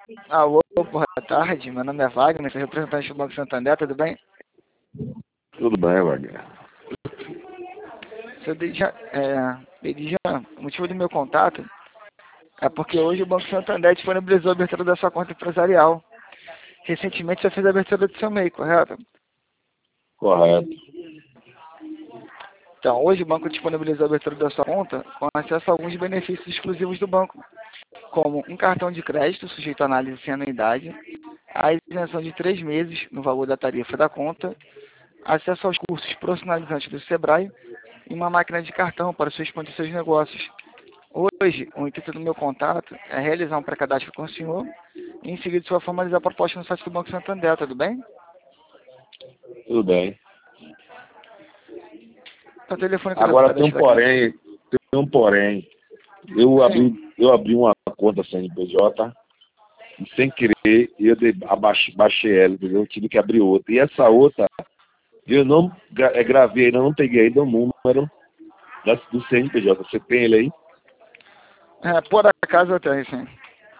Alô, boa tarde. Meu nome é Wagner, sou representante do Banco Santander, tudo bem? Tudo bem, Wagner. Seu Dedijan, o motivo do meu contato é porque hoje o Banco Santander disponibilizou a abertura da sua conta empresarial. Recentemente você fez a abertura do seu MEI, correto? Correto. Então, hoje o banco disponibilizou a abertura da sua conta com acesso a alguns benefícios exclusivos do banco, como um cartão de crédito sujeito à análise sem anuidade, a isenção de 3 meses no valor da tarifa da conta, acesso aos cursos profissionalizantes do Sebrae e uma máquina de cartão para sua expandir seus negócios. Hoje, o intuito do meu contato é realizar um pré-cadastro com o senhor e, em seguida, sua formalizar a proposta no site do Banco Santander, tudo bem? Tudo bem. Então, o telefone que eu devo Agora tem um cadastrar aqui. porém, Eu Sim. abri uma conta CNPJ e sem querer baixei ela, entendeu? Eu tive que abrir outra. E essa outra, eu não gravei ainda, não peguei ainda o número do CNPJ. Você tem ele aí? Por acaso eu tenho, sim.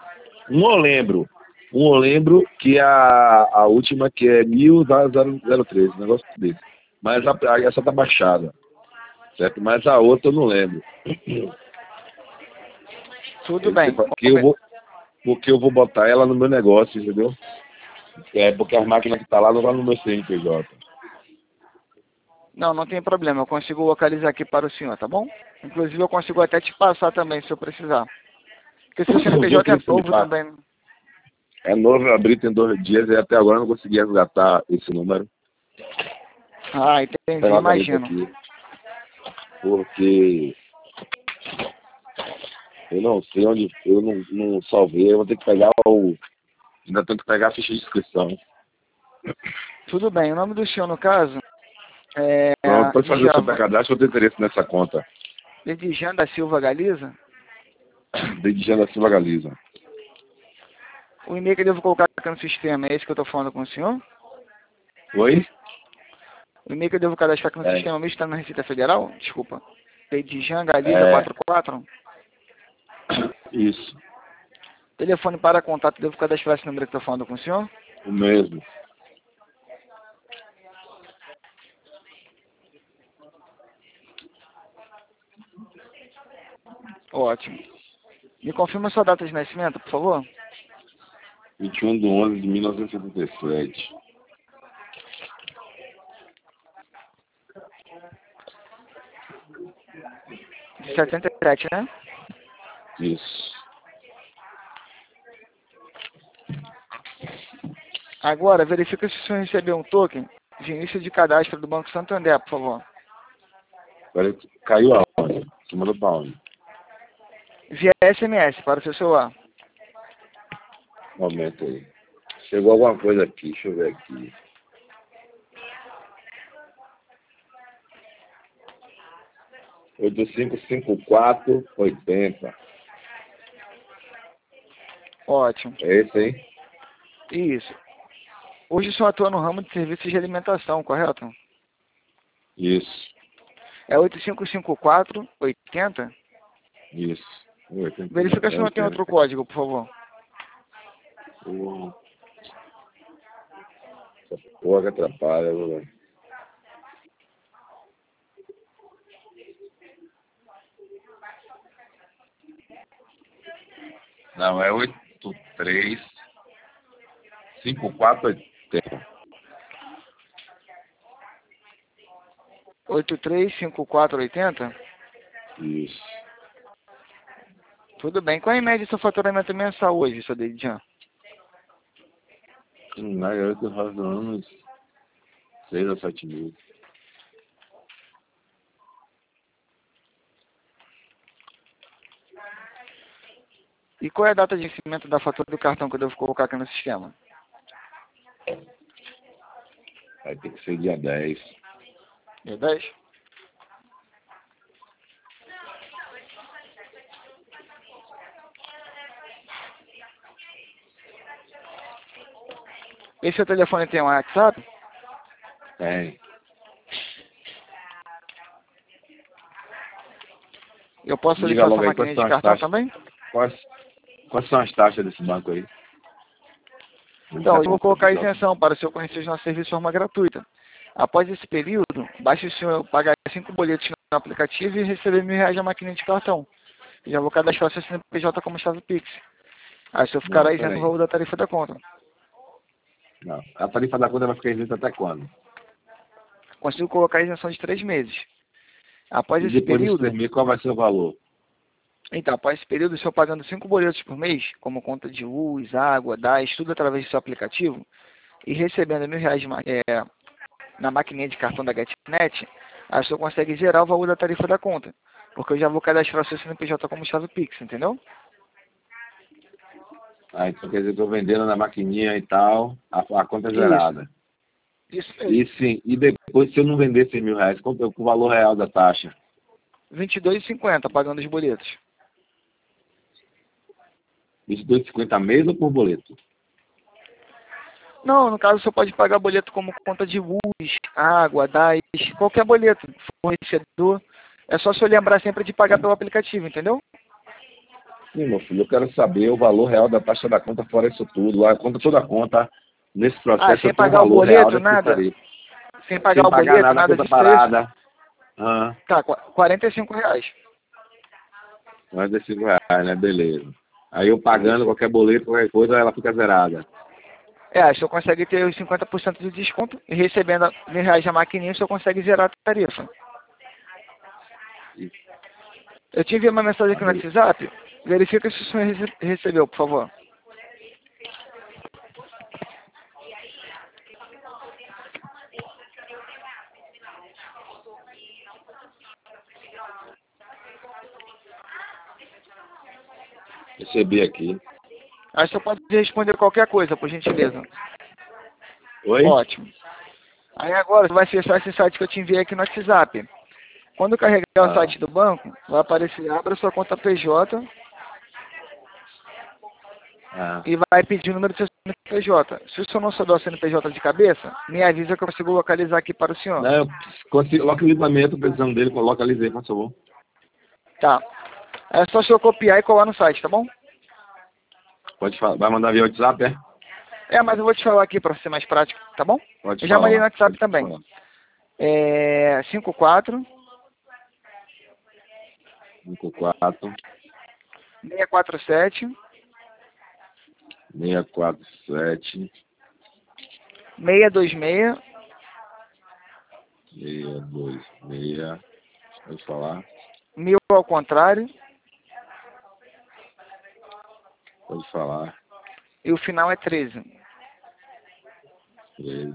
Eu lembro que a última que é 1000,013, um negócio desse. Mas essa tá baixada, certo? Mas a outra eu não lembro. Tudo bem. Porque eu vou botar ela no meu negócio, entendeu? Porque as máquinas que tá lá não vão no meu CNPJ. Não tem problema. Eu consigo localizar aqui para o senhor, tá bom? Inclusive, eu consigo até te passar também, se eu precisar. Porque se o CNPJ é novo também. É novo, eu abri tem 2 dias e até agora eu não consegui resgatar esse número. Ah, entendi, imagino. Aqui, porque eu não sei onde, eu não salvei, eu vou ter que pegar ainda tenho que pegar a ficha de inscrição. Tudo bem, o nome do senhor, no caso, é Pronto, pode fazer o seu pré-cadastro, eu tenho interesse nessa conta. Dedijan da Silva Galiza? Dedijan da Silva Galiza. O e-mail que eu devo colocar aqui no sistema é esse que eu estou falando com o senhor? Oi? O e-mail que eu devo cadastrar aqui no sistema mesmo está na Receita Federal? Desculpa. Dedijan Galiza 44? Isso. Telefone para contato, devo cadastrar esse número que eu estou falando com o senhor? O mesmo. Ótimo. Me confirma a sua data de nascimento, por favor? 21/11/1977. De 77, né? Isso. Agora, verifica se o senhor recebeu um token de início de cadastro do Banco Santander, por favor. Agora caiu aonde? Você mandou pra onde? Via SMS, para o seu celular. Um momento aí. Chegou alguma coisa aqui, deixa eu ver aqui. Oito 855480. Ótimo. É esse aí? Isso. Hoje o senhor atua no ramo de serviços de alimentação, correto? Isso. É 855480? Isso. Verifica se não tem outro código, por favor. Essa porra que atrapalha, velho. Não, é 835480. 835480? Isso. Tudo bem. Qual é em média o seu faturamento mensal hoje, seu Dedijan? Na garota nós ganhamos 6 a 7 mil. E qual é a data de vencimento da fatura do cartão que eu devo colocar aqui no sistema? Vai ter que ser dia 10. Dia 10? Esse seu telefone tem um WhatsApp? Tem. Eu posso Diga solicitar essa logo aí maquininha de cartão também? quais são as taxas desse banco aí? Então, eu vou colocar a isenção para o senhor conhecer os nossos serviços de forma gratuita. Após esse período, basta o senhor pagar 5 boletos no aplicativo e receber R$ 1.000 na maquininha de cartão. Já vou cadastrar o seu CNPJ como chave Pix. Aí o senhor ficará Não, isento do peraí. valor da tarifa da conta. Não. A tarifa da conta vai ficar isenta até quando? Consigo colocar a isenção de 3 meses. Após E esse depois desse período, termine, qual vai ser o valor? então, após esse período, o senhor pagando 5 boletos por mês, como conta de luz, água, gás, tudo através do seu aplicativo, e recebendo R$ 1.000 na maquininha de cartão da GetNet, aí o senhor consegue zerar o valor da tarifa da conta. Porque eu já vou cadastrar o seu CNPJ como chave Pix, entendeu? Ah, então quer dizer, estou vendendo na maquininha e tal, a conta é Isso, zerada. isso E mesmo. sim, e depois, se eu não vender R$ 1.000, quanto é o valor real da taxa? R$ 22,50 pagando os boletos. R$ 22,50 mês ou por boleto? Não, no caso, o senhor pode pagar boleto como conta de luz, água, gás, qualquer boleto, fornecedor. É só o senhor lembrar sempre de pagar pelo aplicativo, entendeu? Sim, meu filho, eu quero saber o valor real da taxa da conta fora isso tudo. A conta, toda a conta, nesse Ah, processo, sem eu tenho o pagar o valor real boleto, dessa nada? tarifa. Sem pagar Sem o pagar boleto, nada, a nada conta disso é isso? parada. Ah, Tá, R$ 45. R$ 45, né? Beleza. Aí eu pagando Isso. qualquer boleto, qualquer coisa, ela fica zerada. É, o senhor consegue ter os 50% de desconto e recebendo R$ 1.000 na maquininha, o senhor consegue zerar a tarifa. Eu te enviei uma mensagem Tá, aqui no beleza. WhatsApp. Verifica se o senhor recebeu, por favor. Recebi aqui. Aí o senhor pode responder qualquer coisa, por gentileza. Oi? Ótimo. Aí agora você vai acessar esse site que eu te enviei aqui no WhatsApp. Quando carregar o Ah, site do banco, vai aparecer, abra sua conta PJ ah. e vai pedir o número do seu CNPJ. Se o senhor não souber o CNPJ de cabeça, me avisa que eu consigo localizar aqui para o senhor. Não, eu consigo, localizamento, precisando dele, localizei, por favor. Tá. É só o senhor copiar e colar no site, tá bom? Pode falar. Vai mandar via WhatsApp, é? É, mas eu vou te falar aqui para ser mais prático, tá bom? Pode Eu já mandei no falar. WhatsApp Pode também. falar. É 54 54 647 647 626 626. Pode falar. 1000 ao contrário Pode falar. e o final é 13. 13.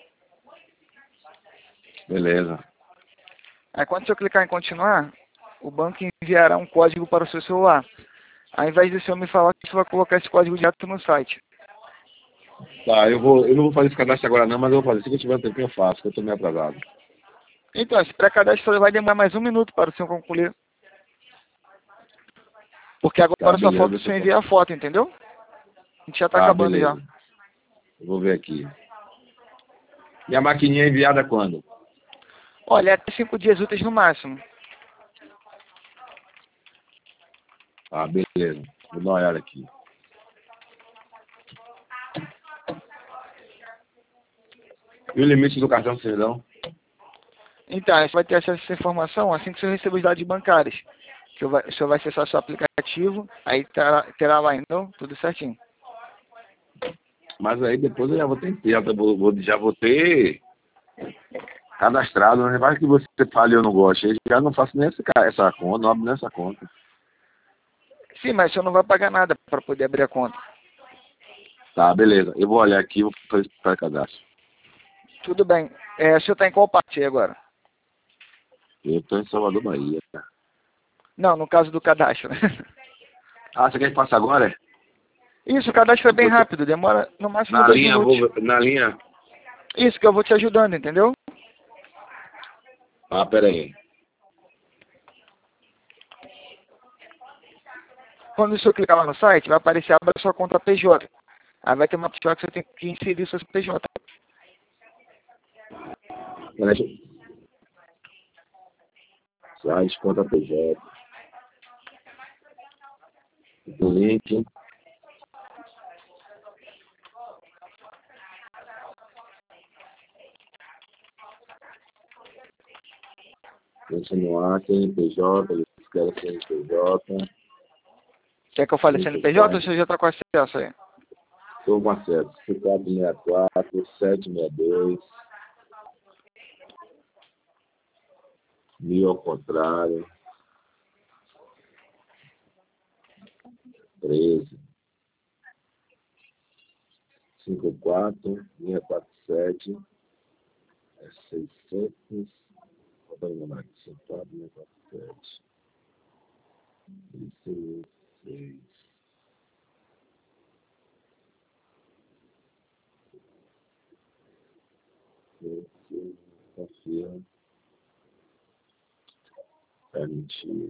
Beleza. Aí quando o senhor clicar em continuar, o banco enviará um código para o seu celular. Ao invés de o senhor me falar, você vai colocar esse código direto no site. Tá, eu não vou fazer esse cadastro agora não, mas eu vou fazer. Se eu tiver um tempinho eu faço, que eu tô meio atrasado. Então, esse pré-cadastro vai demorar mais 1 minuto para o senhor concluir. Porque Tá, agora só beleza. falta o Deixa eu... senhor enviar a foto, entendeu? A gente já está Tá, acabando já. beleza. Eu vou ver aqui. E a maquininha é enviada quando? Olha, até 5 dias úteis no máximo. Ah, beleza. Vou dar uma olhada aqui. E o limite do cartão cidadão? Então, você vai ter acesso a essa informação assim que o senhor receber os dados bancários. Que o senhor vai acessar o seu aplicativo, aí terá lá, então, tudo certinho. Mas aí depois eu já vou ter, já vou ter cadastrado, né? Vai que você fale e eu não gosto. Eu já não faço nem essa conta, não abro nem essa conta. Sim, mas o senhor não vai pagar nada para poder abrir a conta. Tá, beleza. Eu vou olhar aqui e vou fazer para cadastro. Tudo bem. O senhor está em qual parte aí agora? Eu estou em Salvador, Bahia. Não, no caso do cadastro. Ah, você quer que passe agora? Isso, o cadastro é bem rápido, demora no máximo Na 2 linha, minutos. na linha. Isso, que eu vou te ajudando, entendeu? Ah, pera aí. Quando o senhor clicar lá no site, vai aparecer abra sua conta PJ. Aí vai ter uma opção que você tem que inserir o seu PJ. Deixa eu... Site, conta PJ. O link. Continuar, CNPJ, eles querem CNPJ. Quer que eu fale CNPJ ou você já está com acesso aí? Estou com acesso. C464, 762. 1000 ao contrário. 13. 54, 647. É 600. Vou lembrar aqui. 54, 647. 6. Confirma. Permitir.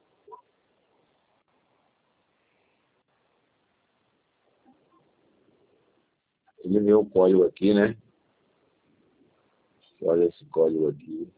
Ele deu o código aqui, né? Olha esse código aqui.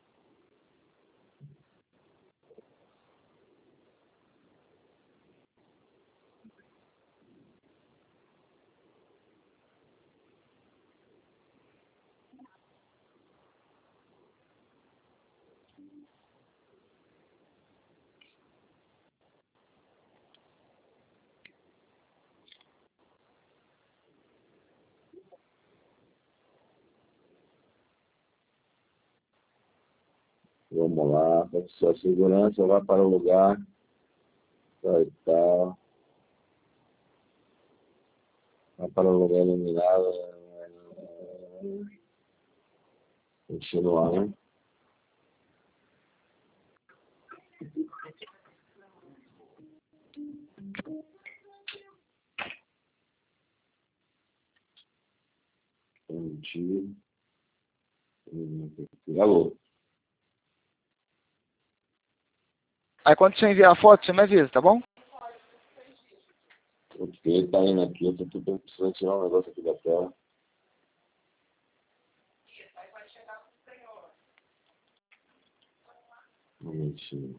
Vamos lá, sua segurança vai para o lugar. Tal e tal. Vai para o lugar iluminado. Continuar. Permitir. Alô? Aí quando você enviar a foto, você me avisa, tá bom? Ok, tá indo aqui. Eu tô precisando tirar um negócio aqui da tela. Um momentinho.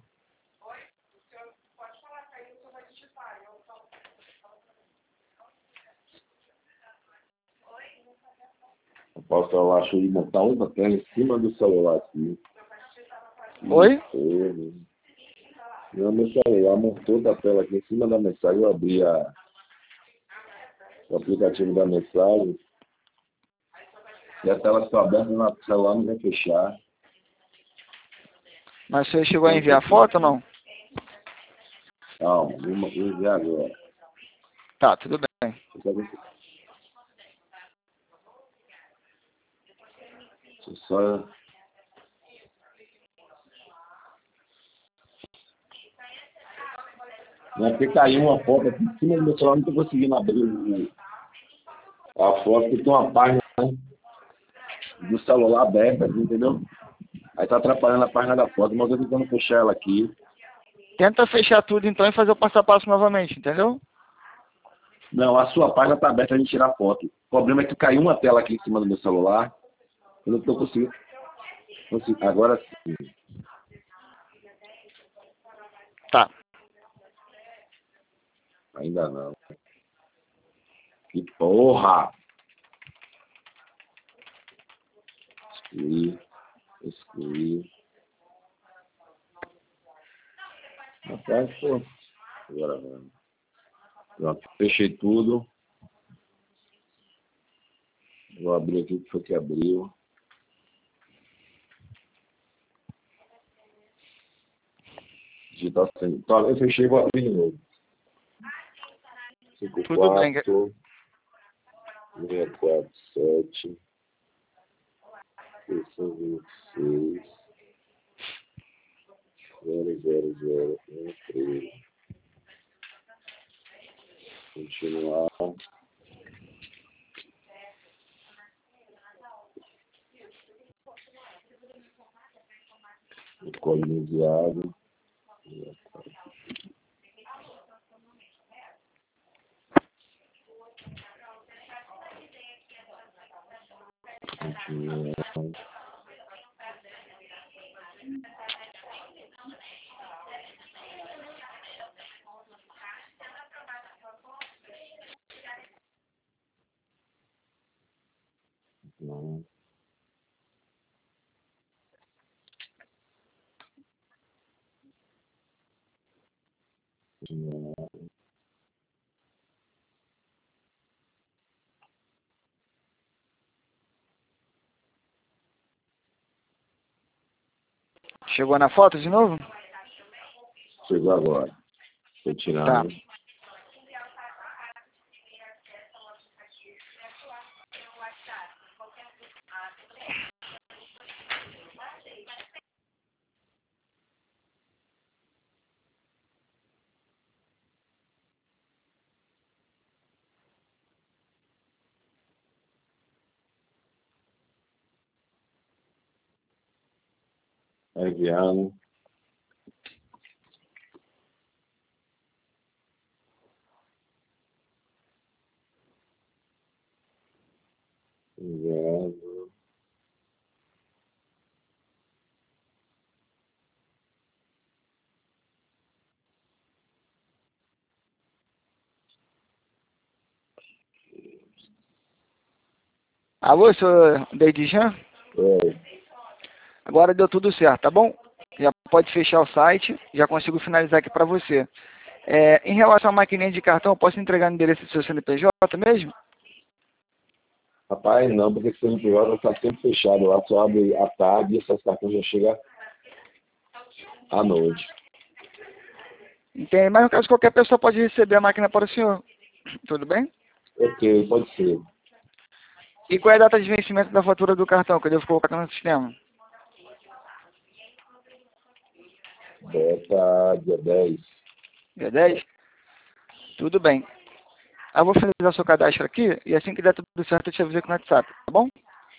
Eu acho de montar outra tela em cima do celular aqui. Oi? Meu celular montou da tela aqui em cima da mensagem. Eu abri o aplicativo da mensagem. E a tela está aberta no celular, não vai fechar. Mas você chegou a enviar a foto ou não? Calma, vou enviar agora. Tá, tudo bem. Deixa eu só... Não é porque caiu uma foto aqui em cima do meu celular, não estou conseguindo abrir a foto, porque tem uma página do celular aberta, entendeu? Aí está atrapalhando a página da foto, mas eu estou tentando fechar ela aqui. Tenta fechar tudo então e fazer o passo a passo novamente, entendeu? Não, a sua página está aberta a gente tirar foto. O problema é que caiu uma tela aqui em cima do meu celular. Eu não estou conseguindo. Agora sim. Tá. Ainda não. Que porra! Excluir. Excluir. Rapaz, pô. Agora vamos. Pronto, fechei tudo. Vou abrir aqui o que foi que abriu. Digital sem. Tá, eu fechei e vou abrir de novo. Tudo bem. 54 647 626 0013. Continuar. O código enviado. Continuar. Não. Chegou na foto de novo? Chegou agora. Tô Tá. tirando. Tá enviando. Enviando. Alô, senhor Deidjan? Oi. Agora deu tudo certo, tá bom? Já pode fechar o site, já consigo finalizar aqui para você. Em relação à maquininha de cartão, eu posso entregar no endereço do seu CNPJ mesmo? Rapaz, não, porque esse CNPJ está sempre fechado lá, só abre à tarde e essas cartões já chegam à noite. Entende? Mas no caso, qualquer pessoa pode receber a máquina para o senhor. Tudo bem? Ok, pode ser. E qual é a data de vencimento da fatura do cartão que eu devo colocar no sistema? Bota dia 10. Dia 10? Tudo bem. Eu vou finalizar seu cadastro aqui e assim que der tudo certo eu te aviso aqui no WhatsApp, tá bom?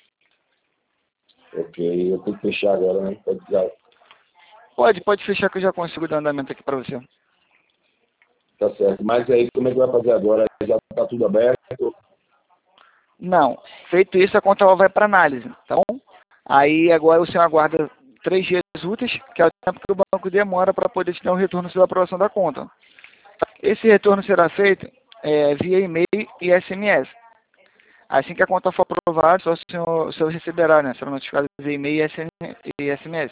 Ok, eu tenho que fechar agora, né? Pode já. Pode fechar que eu já consigo dar andamento aqui para você. Tá certo. Mas aí, como é que vai fazer agora? Já tá tudo aberto? Não. Feito isso, a conta vai para análise, tá bom? Aí agora o senhor aguarda 3 dias úteis, que é o tempo que o banco demora para poder te dar um retorno sobre a aprovação da conta. Esse retorno será feito via e-mail e SMS. Assim que a conta for aprovada, só o senhor receberá, né? Será notificado via e-mail e SMS.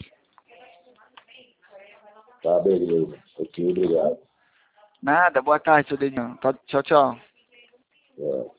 Tá, beleza. Ok, obrigado. Nada, boa tarde, seu dedinho. Tchau, tchau. É.